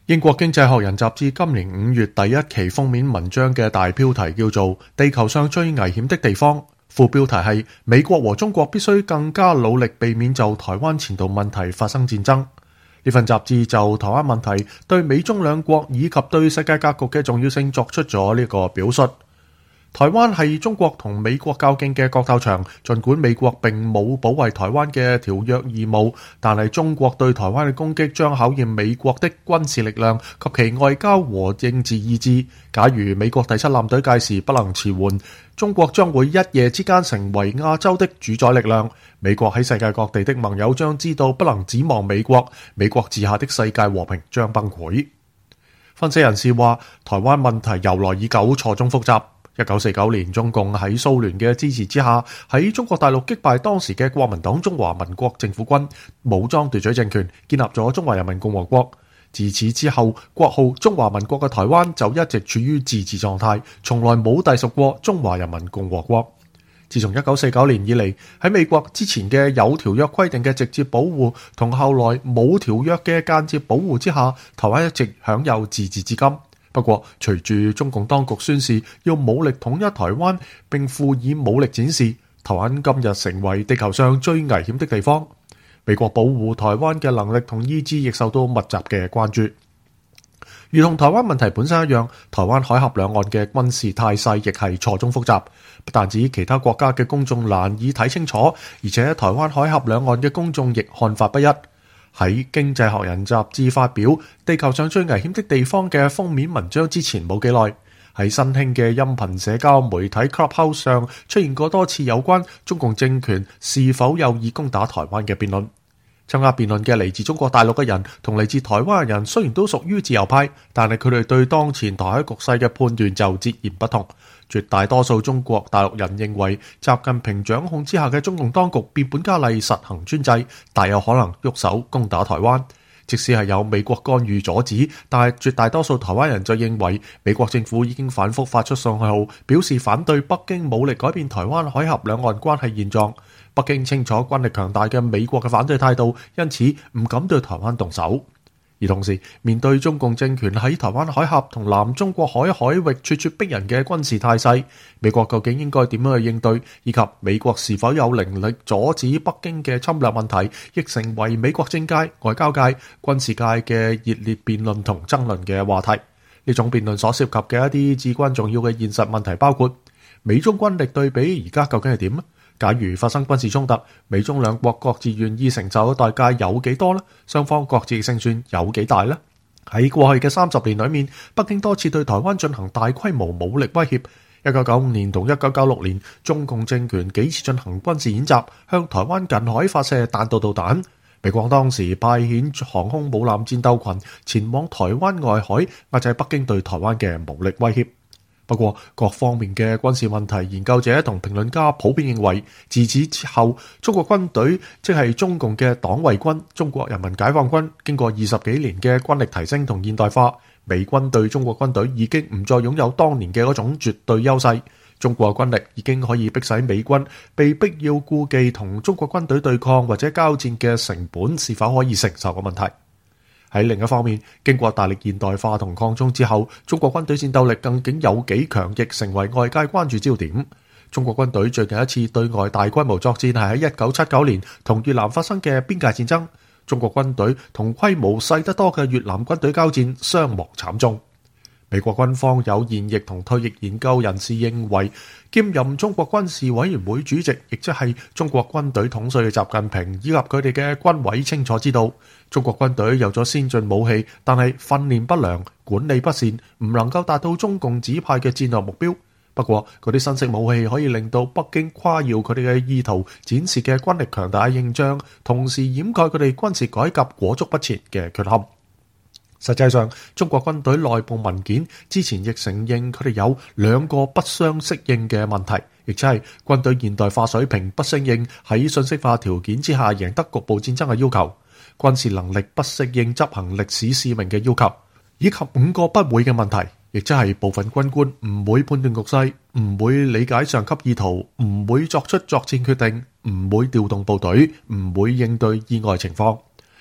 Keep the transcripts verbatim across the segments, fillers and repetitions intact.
英國經濟學人雜誌今年五月第一期封面文章嘅大標題叫做《地球上最危險的地方》，副標題係美國和中國必須更加努力避免就台灣前途問題發生戰爭。呢份雜誌就台灣問題對美中兩國以及對世界格局嘅重要性作出咗呢個表述。台灣係中國同美國較勁嘅角鬥場，儘管美國並冇保衛台灣嘅條約義務，但係中國對台灣嘅攻擊將考驗美國的軍事力量及其外交和政治意志。假如美國第七艦隊屆時不能遲緩，中國將會一夜之間成為亞洲的主宰力量。美國喺世界各地的盟友將知道不能指望美國，美國治下的世界和平將崩潰。分析人士話，台灣問題由來已久，錯綜複雜。一九四九年，中共喺蘇聯嘅支持之下，喺中國大陸擊敗當時嘅國民黨中華民國政府軍，武裝奪取政權，建立咗中華人民共和國。自此之後，國號中華民國嘅台灣就一直處於自治狀態，從來冇隸屬過中華人民共和國。自從一九四九年以嚟，喺美國之前嘅有條約規定嘅直接保護，同後來冇條約嘅間接保護之下，台灣一直享有自治至今。不過，隨住中共當局宣示要武力統一台灣，並附以武力展示，台灣今日成為地球上最危險的地方。美國保護台灣嘅能力同意志亦受到密集嘅關注。如同台灣問題本身一樣，台灣海峽兩岸嘅軍事態勢亦係錯綜複雜，不但止其他國家嘅公眾難以睇清楚，而且台灣海峽兩岸嘅公眾亦看法不一。喺《經濟學人》雜誌發表《地球上最危險的地方》嘅封面文章之前冇幾耐，喺新興嘅音頻社交媒體 Clubhouse 上出現過多次有關中共政權是否有意攻打台灣嘅辯論。參加辯論嘅嚟自中國大陸嘅人同嚟自台灣嘅人雖然都屬於自由派，但係佢哋對當前台海局勢嘅判斷就截然不同。絕大多數中國大陸人認為，習近平掌控之下嘅中共當局變本加厲實行專制，大有可能喐手攻打台灣。即使係有美國干預阻止，但係絕大多數台灣人就認為，美國政府已經反覆發出信號，表示反對北京武力改變台灣海峽兩岸關係現狀。北京清楚軍力強大嘅美國嘅反對態度，因此唔敢對台灣動手。而同時，面對中共政權喺台灣海峽同南中國海海域咄咄逼人嘅軍事態勢，美國究竟應該點樣去應對，以及美國是否有能力阻止北京嘅侵略問題，亦成為美國政界、外交界、軍事界嘅熱烈辯論同爭論嘅話題。呢種辯論所涉及嘅一啲至關重要嘅現實問題，包括美中軍力對比而家究竟係點？假如發生軍事衝突，美中兩國各自願意承受嘅代價有幾多呢？雙方各自嘅勝算有幾大呢？喺過去嘅三十年裏面，北京多次對台灣進行大規模武力威脅。一九九五年同一九九六年，中共政權幾次進行軍事演習，向台灣近海發射彈道導彈。美國當時派遣航空母艦戰鬥群前往台灣外海，壓制北京對台灣嘅武力威脅。不過，各方面嘅軍事問題研究者同評論家普遍認為，自此之後，中國軍隊即係中共嘅黨衛軍、中國人民解放軍，經過二十幾年嘅軍力提升同現代化，美軍對中國軍隊已經唔再擁有當年嘅嗰種絕對優勢。中國軍力已經可以迫使美軍被迫要顧忌同中國軍隊對抗或者交戰嘅成本是否可以承受嘅問題。喺另一方面，經過大力現代化同擴充之後，中國軍隊戰鬥力究竟有幾強，亦成為外界關注焦點。中國軍隊最近一次對外大規模作戰係喺一九七九年同越南發生嘅邊界戰爭。中國軍隊同規模細得多嘅越南軍隊交戰，傷亡慘重。美國軍方有現役同退役研究人士認為，兼任中國軍事委員會主席，亦即係中國軍隊統帥嘅習近平以及佢哋嘅軍委清楚知道，中國軍隊有咗先進武器，但係訓練不良、管理不善，唔能夠達到中共指派嘅戰略目標。不過，嗰啲新式武器可以令到北京誇耀佢哋嘅意圖，展示嘅軍力強大嘅形象，同時掩蓋佢哋軍事改革裹足不前嘅缺陷。實際上，中國軍隊內部文件之前亦承認佢哋有兩個不相適應嘅問題，亦即係軍隊現代化水平不適應喺信息化條件之下贏得局部戰爭嘅要求，軍事能力不適應執行歷史使命嘅要求，以及五個不會嘅問題，亦即係部分軍官唔會判斷局勢，唔會理解上級意圖，唔會作出作戰決定，唔會調動部隊，唔會應對意外情況。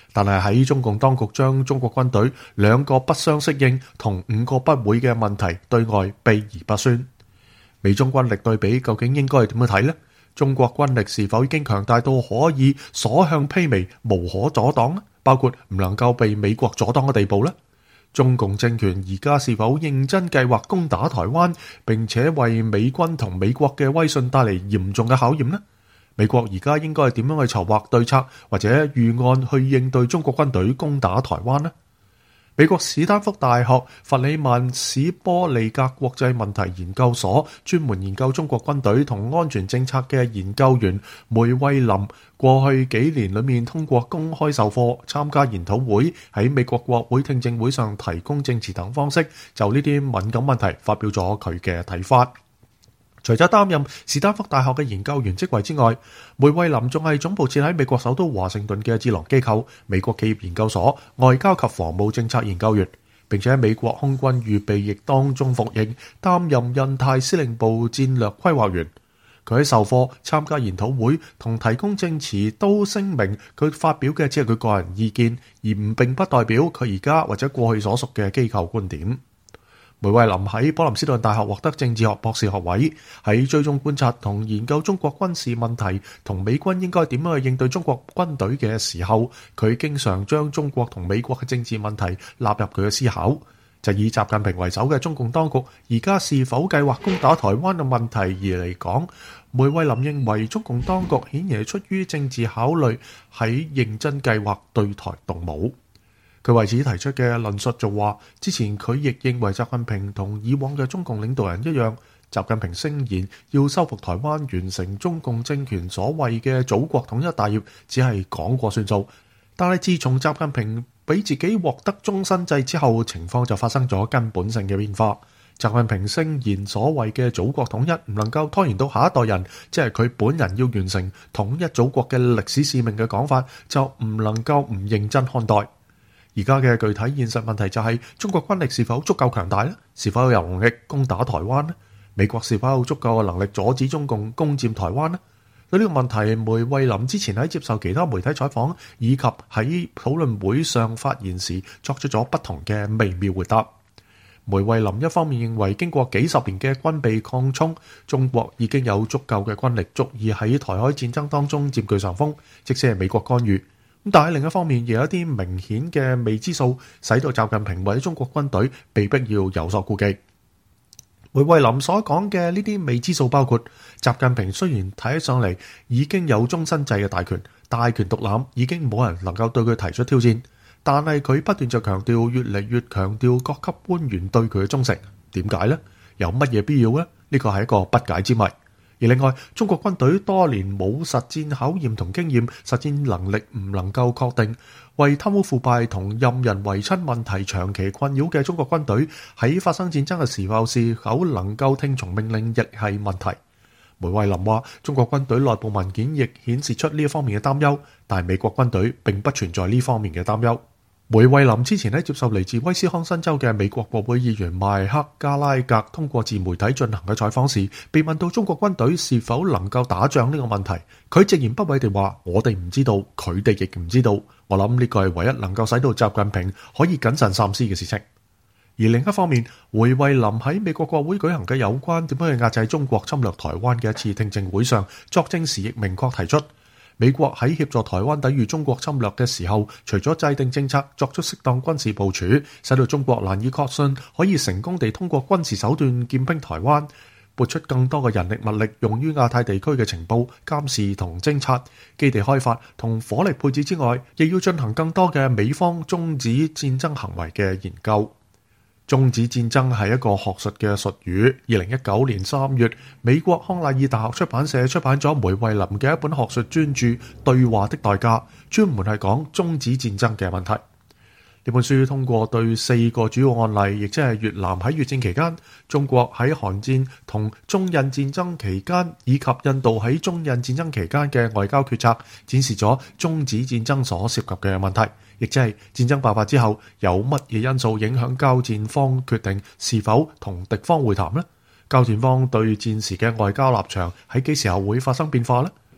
但係喺中共當局將中國軍隊兩個不相適應同五個不會嘅問題對外避而不宣。美中軍力對比究竟應該係點樣睇呢？中國軍力是否已經強大到可以所向披靡、無可阻擋呢？包括唔能夠被美國阻擋嘅地步呢？中共政權而家是否認真計劃攻打台灣，並且為美軍同美國嘅威信帶嚟嚴重嘅考驗呢？美國而家應該係點樣去籌劃對策或者預案去應對中國軍隊攻打台灣呢？美國史丹福大學弗里曼史波利格國際問題研究所專門研究中國軍隊同安全政策嘅研究員梅惠林，過去幾年裏面通過公開授課、參加研討會、喺美國國會聽證會上提供證詞等方式，就呢啲敏感問題發表咗佢嘅睇法。除咗擔任史丹福大學嘅研究員職位之外，梅惠林仲係總部設喺美國首都華盛頓嘅智囊機構美國企業研究所外交及防務政策研究員，並且喺美國空軍預備役當中服役，擔任印太司令部戰略規劃員。佢喺授課、參加研討會同提供證詞都聲明，佢發表嘅只係佢個人意見，而唔並不代表佢而家或者過去所屬嘅機構觀點。梅惠林喺普林斯頓大學獲得政治學博士學位，喺追蹤觀察同研究中國軍事問題同美軍應該點樣去應對中國軍隊嘅時候，佢經常將中國同美國嘅政治問題納入佢嘅思考。就以習近平為首嘅中共當局而家是否計劃攻打台灣嘅問題而嚟講，梅惠林認為中共當局顯然係出於政治考慮，喺認真計劃對台動武。佢為此提出嘅論述就話，之前佢亦認為習近平同以往嘅中共領導人一樣，習近平聲言要收復台灣、完成中共政權所謂嘅祖國統一大業，只係講過算數。但係自從習近平俾自己獲得終身制之後，情況就發生咗根本性嘅變化。習近平聲言所謂嘅祖國統一唔能夠拖延到下一代人，即係佢本人要完成統一祖國嘅歷史使命嘅講法，就唔能夠唔認真看待。而家嘅具體現實問題就係中國軍力是否足夠強大呢？是否有能力攻打台灣呢？美國是否有足夠嘅能力阻止中共攻佔台灣呢？對呢個問題，梅惠林之前喺接受其他媒體採訪以及喺討論會上發言時作出咗不同嘅微妙回答。梅惠林一方面認為經過幾十年嘅軍備擴充，中國已經有足夠嘅軍力足以喺台海戰爭當中佔據上風，即使係美國干預。但係另一方面，亦有一啲明顯嘅未知數，使到習近平或者中國軍隊被迫要有所顧忌。梅惠林所講嘅呢啲未知數包括，習近平雖然睇起上嚟已經有終身制嘅大權，大權獨攬，已經冇人能夠對佢提出挑戰，但係佢不斷就強調，越嚟越強調各級官員對佢嘅忠誠。點解呢？有乜嘢必要呢？呢個係一個不解之謎。而另外，中國軍隊多年冇實戰考驗同經驗，實戰能力唔能夠確定，為貪污腐敗同任人唯親問題長期困擾嘅中國軍隊，喺發生戰爭嘅時候是否能夠聽從命令，亦係問題。梅惠林話，中國軍隊內部文件亦顯示出呢一方面嘅擔憂，但係美國軍隊並不存在呢方面嘅擔憂。梅惠林之前喺接受嚟自威斯康辛州嘅美國國會議員邁克加拉格通過自媒體進行嘅採訪時，被問到中國軍隊是否能夠打仗呢個問題，佢直言不諱地話：我哋唔知道，佢哋亦唔知道。我諗呢個係唯一能夠使到習近平可以謹慎三思嘅事情。而另一方面，梅惠林喺美國國會舉行嘅有關點樣去壓制中國侵略台灣嘅一次聽證會上作證時，亦明確提出，美國喺協助台灣抵禦中國侵略嘅時候，除咗制定政策、作出適當軍事部署，使到中國難以確信可以成功地通過軍事手段劍兵台灣，撥出更多嘅人力物力用於亞太地區嘅情報、監視同偵察、基地開發同火力配置之外，亦要進行更多嘅美方終止戰爭行為嘅研究。終止戰爭係一個學術嘅術語。二零一九年三月，美國康乃爾大學出版社出版咗梅惠林嘅一本學術專著《對話的代價》，專門係講終止戰爭嘅問題。呢本書通過對四個主要案例，亦即係越南喺越戰期間、中國喺韓戰同中印戰爭期間，以及印度喺中印戰爭期間嘅外交決策，展示咗終止戰爭所涉及嘅問題，亦即係戰爭爆發之後有乜嘢因素影響交戰方決定是否同敵方會談呢？交戰方對戰時嘅外交立場喺幾時候會發生變化呢？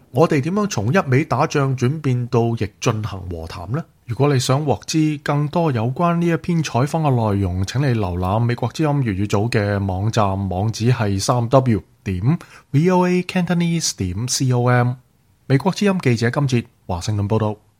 我哋點樣從一味打仗轉變到亦進行和談呢？如果你想獲知更多有關呢一篇採訪嘅內容，請你瀏覽美國之音粵語組嘅網站，網址係三 w 點 voa cantonese 點 com。美國之音記者金哲華盛頓報道。